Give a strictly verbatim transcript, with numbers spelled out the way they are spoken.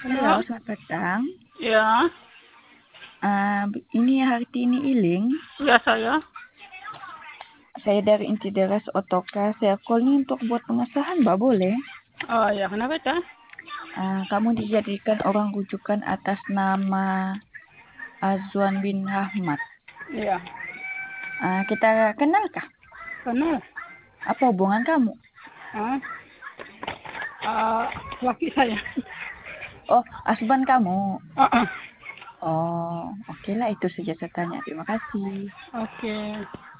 Halo, Halo, selamat petang. ya, Ah, ini Hartini Iling. ya saya. Saya dari Intideres Otoka. Saya call nih untuk buat pengesahan, Mbak, boleh? Oh ya, kenapa Cah? Ah, kamu dijadikan orang rujukan atas nama Azwan bin Ahmad. Iya, Ah, kita kenalkah? kenal. Apa hubungan kamu? Ah, ah, laki saya. Oh, Asban kamu. Ah, ah. Oh, oke lah, itu saja saya tanya. Terima kasih. Oke.